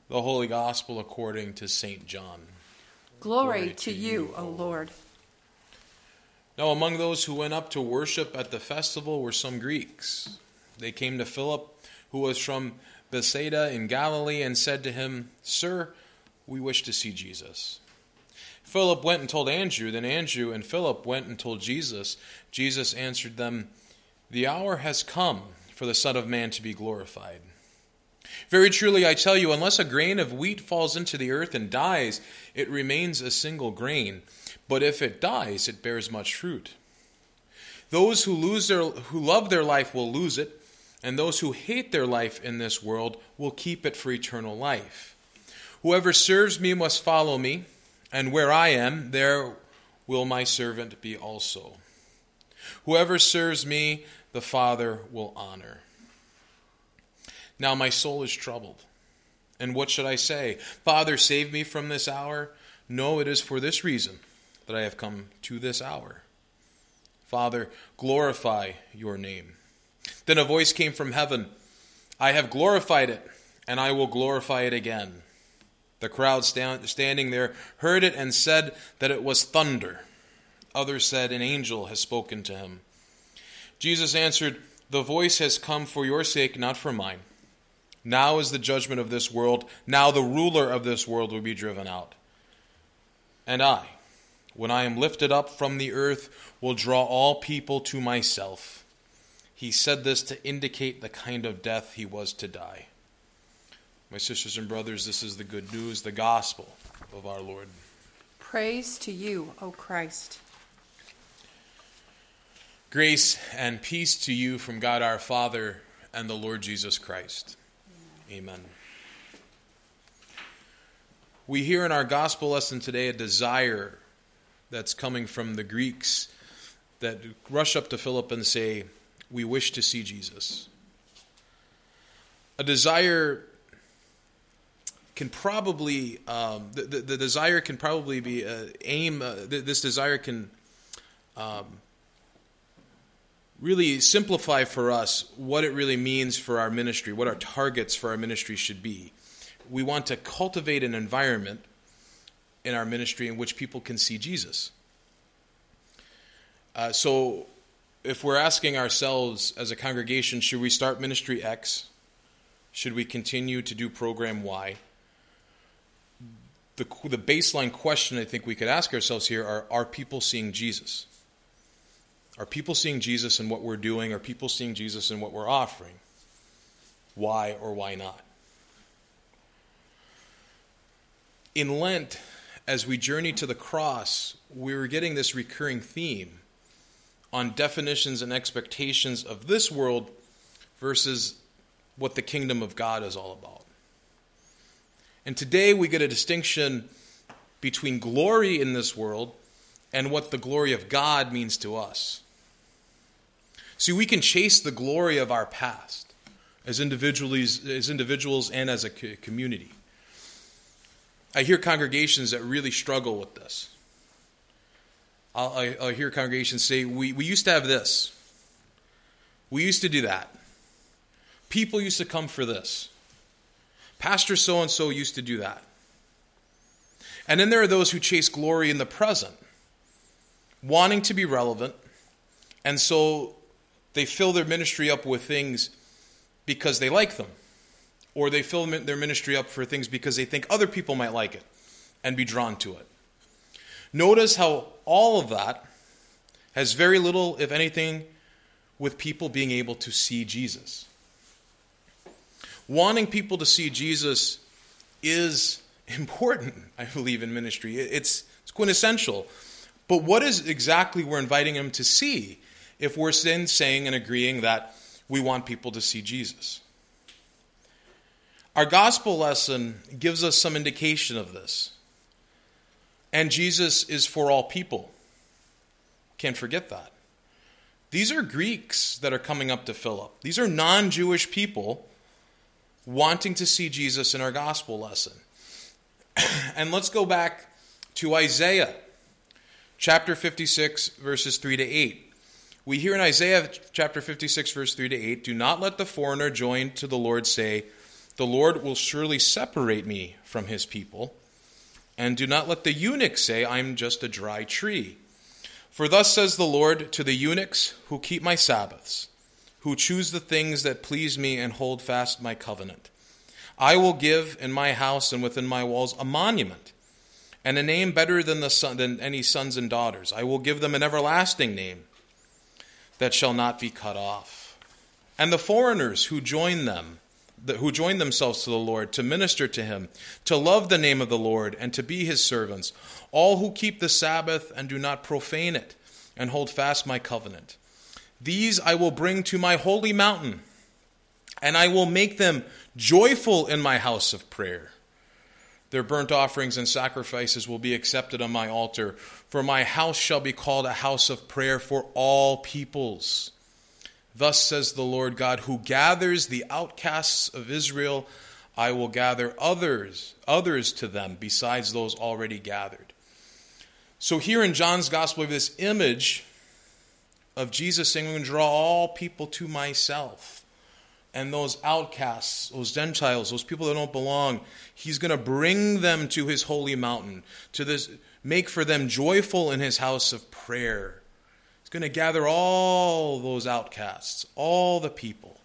The Holy Gospel according to St. John. Glory to you, O Lord. Now among those who went up to worship at the festival were some Greeks. They came to Philip, who was from Bethsaida in Galilee, and said to him, "Sir, we wish to see Jesus." Philip went and told Andrew. Then Andrew and Philip went and told Jesus. Jesus answered them, "The hour has come for the Son of Man to be glorified. Very truly I tell you, unless a grain of wheat falls into the earth and dies, it remains a single grain. But if it dies, it bears much fruit. Those who love their life will lose it, and those who hate their life in this world will keep it for eternal life. Whoever serves me must follow me, and where I am, there will my servant be also. Whoever serves me, the Father will honor. Now my soul is troubled. And what should I say? Father, save me from this hour? No, it is for this reason that I have come to this hour. Father, glorify your name." Then a voice came from heaven, "I have glorified it, and I will glorify it again." The crowd standing there heard it and said that it was thunder. Others said, "An angel has spoken to him." Jesus answered, "The voice has come for your sake, not for mine. Now is the judgment of this world. Now the ruler of this world will be driven out. And I, when I am lifted up from the earth, will draw all people to myself." He said this to indicate the kind of death he was to die. My sisters and brothers, this is the good news, the gospel of our Lord. Praise to you, O Christ. Grace and peace to you from God our Father and the Lord Jesus Christ. Amen. We hear in our gospel lesson today a desire that's coming from the Greeks that rush up to Philip and say, "We wish to see Jesus." A desire can probably, the desire can probably be this desire can really simplify for us what it really means for our ministry, what our targets for our ministry should be. We want to cultivate an environment in our ministry in which people can see Jesus. So if we're asking ourselves as a congregation, should we start ministry X? Should we continue to do program Y? The baseline question I think we could ask ourselves here are people seeing Jesus? Are people seeing Jesus in what we're doing? Are people seeing Jesus in what we're offering? Why or why not? In Lent, as we journey to the cross, we're getting this recurring theme on definitions and expectations of this world versus what the kingdom of God is all about. And today we get a distinction between glory in this world and what the glory of God means to us. See, we can chase the glory of our past as individuals and as a community. I hear congregations that really struggle with this. I'll hear congregations say, we used to have this. We used to do that. People used to come for this. Pastor so-and-so used to do that. And then there are those who chase glory in the present, wanting to be relevant, and so they fill their ministry up with things because they like them. Or they fill their ministry up for things because they think other people might like it and be drawn to it. Notice how all of that has very little, if anything, with people being able to see Jesus. Wanting people to see Jesus is important, I believe, in ministry. It's quintessential. But what is exactly we're inviting them to see if we're then saying and agreeing that we want people to see Jesus? Our gospel lesson gives us some indication of this. And Jesus is for all people. Can't forget that. These are Greeks that are coming up to Philip. These are non-Jewish people wanting to see Jesus in our gospel lesson. And let's go back to Isaiah, chapter 56, verses 3 to 8. We hear in Isaiah chapter 56, verse 3 to 8, "Do not let the foreigner join to the Lord say, the Lord will surely separate me from his people. And do not let the eunuch say, I am just a dry tree. For thus says the Lord to the eunuchs who keep my Sabbaths, who choose the things that please me and hold fast my covenant. I will give in my house and within my walls a monument, and a name better than any sons and daughters. I will give them an everlasting name that shall not be cut off. And the foreigners who join themselves to the Lord, to minister to him, to love the name of the Lord, and to be his servants, all who keep the Sabbath and do not profane it, and hold fast my covenant. These I will bring to my holy mountain, and I will make them joyful in my house of prayer. Their burnt offerings and sacrifices will be accepted on my altar, for my house shall be called a house of prayer for all peoples. Thus says the Lord God, who gathers the outcasts of Israel. I will gather others to them besides those already gathered. So here in John's gospel, we have this image of Jesus saying, I'm going to draw all people to myself. And those outcasts, those Gentiles, those people that don't belong, he's going to bring them to his holy mountain, make for them joyful in his house of prayer. He's going to gather all those outcasts, all the people.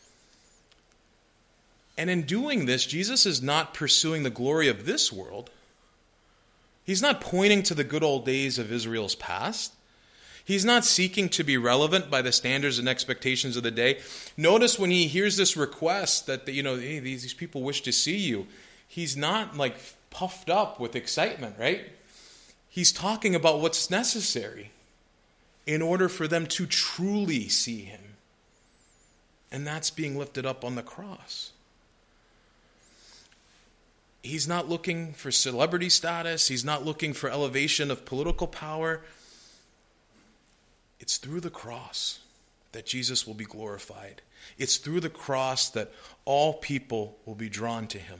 And in doing this, Jesus is not pursuing the glory of this world. He's not pointing to the good old days of Israel's past. He's not seeking to be relevant by the standards and expectations of the day. Notice when he hears this request that, hey, these people wish to see you, he's not like puffed up with excitement, right? He's talking about what's necessary in order for them to truly see him. And that's being lifted up on the cross. He's not looking for celebrity status. He's not looking for elevation of political power. It's through the cross that Jesus will be glorified. It's through the cross that all people will be drawn to him.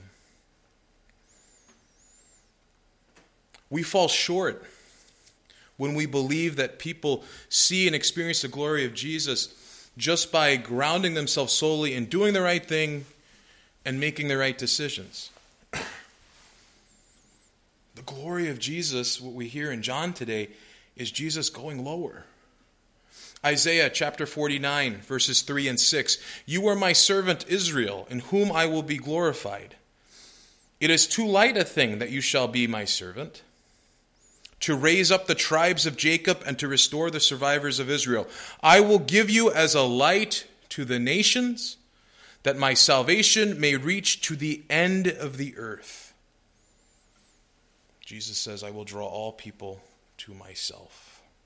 We fall short when we believe that people see and experience the glory of Jesus just by grounding themselves solely in doing the right thing and making the right decisions. The glory of Jesus, what we hear in John today, is Jesus going lower. Isaiah chapter 49, verses 3 and 6. You are my servant Israel, in whom I will be glorified. It is too light a thing that you shall be my servant, to raise up the tribes of Jacob and to restore the survivors of Israel. I will give you as a light to the nations, that my salvation may reach to the end of the earth. Jesus says, I will draw all people to myself.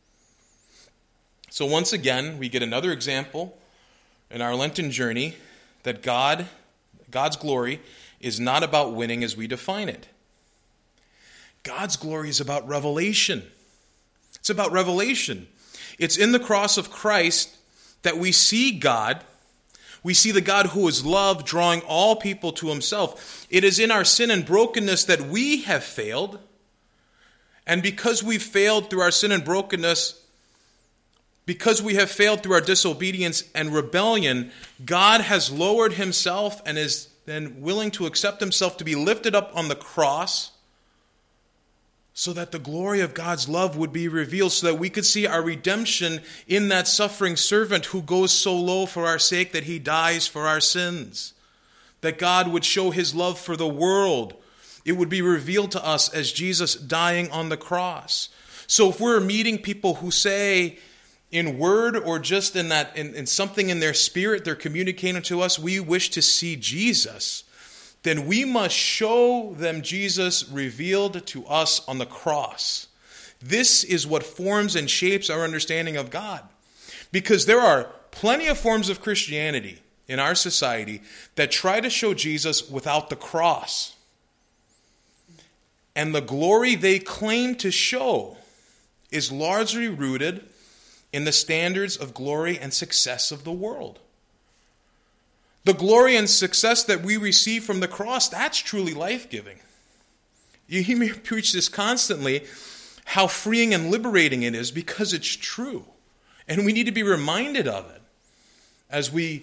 So once again, we get another example in our Lenten journey that God's glory is not about winning as we define it. God's glory is about revelation. It's about revelation. It's in the cross of Christ that we see God. We see the God who is love drawing all people to himself. It is in our sin and brokenness that we have failed. And because we've failed through our sin and brokenness, because we have failed through our disobedience and rebellion, God has lowered himself and is then willing to accept himself to be lifted up on the cross so that the glory of God's love would be revealed, so that we could see our redemption in that suffering servant who goes so low for our sake that he dies for our sins. That God would show his love for the world. It would be revealed to us as Jesus dying on the cross. So if we're meeting people who say, in word or just in something in their spirit, they're communicating to us, we wish to see Jesus, then we must show them Jesus revealed to us on the cross. This is what forms and shapes our understanding of God. Because there are plenty of forms of Christianity in our society that try to show Jesus without the cross. And the glory they claim to show is largely rooted in the standards of glory and success of the world. The glory and success that we receive from the cross, that's truly life-giving. You hear me preach this constantly, how freeing and liberating it is, because it's true. And we need to be reminded of it as we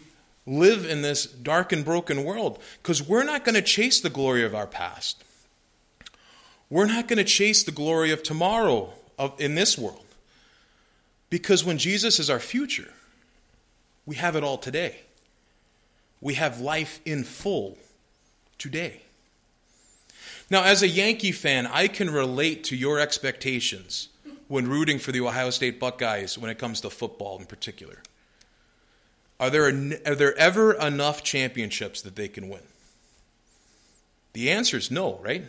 live in this dark and broken world, because we're not going to chase the glory of our past. We're not going to chase the glory of tomorrow in this world. Because when Jesus is our future, we have it all today. We have life in full today. Now, as a Yankee fan, I can relate to your expectations when rooting for the Ohio State Buckeyes when it comes to football in particular. Are there ever enough championships that they can win? The answer is no, right?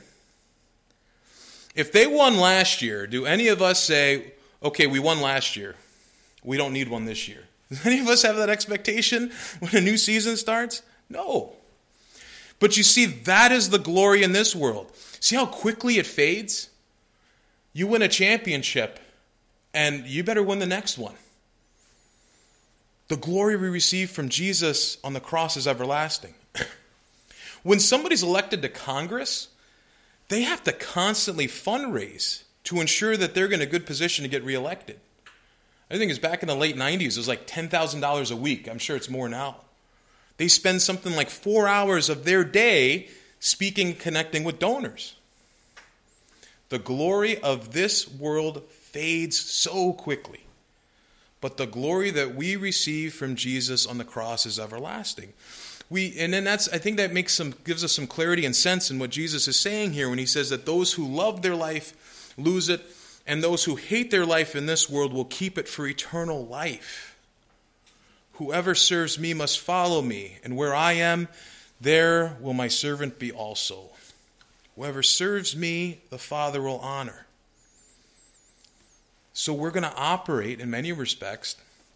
If they won last year, do any of us say, okay, we won last year, we don't need one this year? Does any of us have that expectation when a new season starts? No. But you see, that is the glory in this world. See how quickly it fades? You win a championship, and you better win the next one. The glory we receive from Jesus on the cross is everlasting. When somebody's elected to Congress, they have to constantly fundraise to ensure that they're in a good position to get reelected. I think it's back in the late 90s, it was like $10,000 a week. I'm sure it's more now. They spend something like 4 hours of their day speaking, connecting with donors. The glory of this world fades so quickly. But the glory that we receive from Jesus on the cross is everlasting. I think that gives us some clarity and sense in what Jesus is saying here when he says that those who love their life lose it, and those who hate their life in this world will keep it for eternal life. Whoever serves me must follow me, and where I am, there will my servant be also. Whoever serves me, the Father will honor. So we're going to operate, in many respects,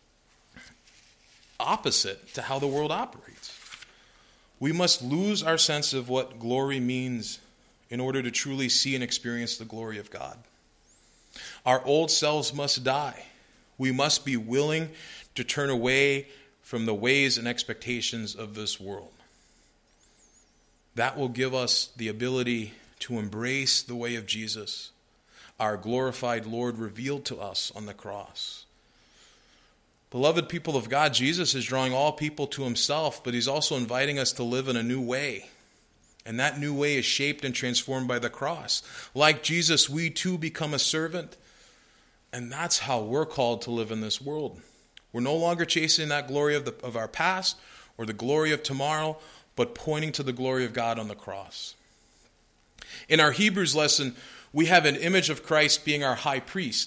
opposite to how the world operates. We must lose our sense of what glory means in order to truly see and experience the glory of God. Our old selves must die. We must be willing to turn away from the ways and expectations of this world. That will give us the ability to embrace the way of Jesus, our glorified Lord revealed to us on the cross. Beloved people of God, Jesus is drawing all people to himself, but he's also inviting us to live in a new way. And that new way is shaped and transformed by the cross. Like Jesus, we too become a servant. And that's how we're called to live in this world. We're no longer chasing that glory of our past or the glory of tomorrow, but pointing to the glory of God on the cross. In our Hebrews lesson, we have an image of Christ being our high priest.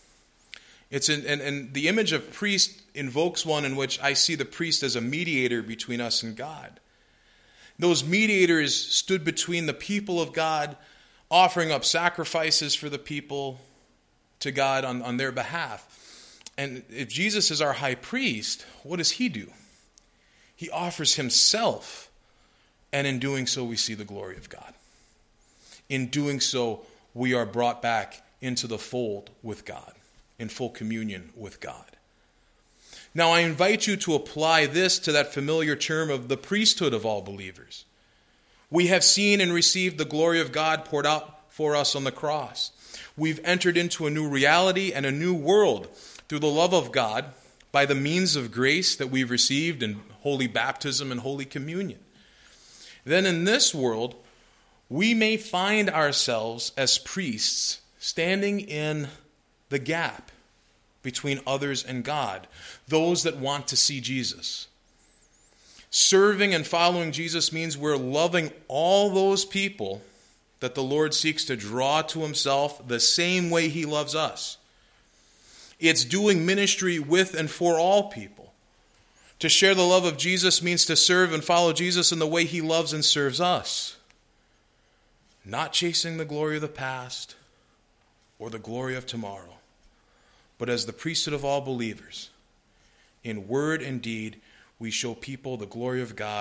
And the image of priest invokes one in which I see the priest as a mediator between us and God. Those mediators stood between the people of God, offering up sacrifices for the people to God on their behalf. And if Jesus is our high priest, what does he do? He offers himself, and in doing so, we see the glory of God. In doing so, we are brought back into the fold with God, in full communion with God. Now, I invite you to apply this to that familiar term of the priesthood of all believers. We have seen and received the glory of God poured out for us on the cross. We've entered into a new reality and a new world through the love of God by the means of grace that we've received in holy baptism and holy communion. Then in this world, we may find ourselves as priests standing in the gap between others and God, those that want to see Jesus. Serving and following Jesus means we're loving all those people that the Lord seeks to draw to himself the same way he loves us. It's doing ministry with and for all people. To share the love of Jesus means to serve and follow Jesus in the way he loves and serves us. Not chasing the glory of the past or the glory of tomorrow, but as the priesthood of all believers, in word and deed, we show people the glory of God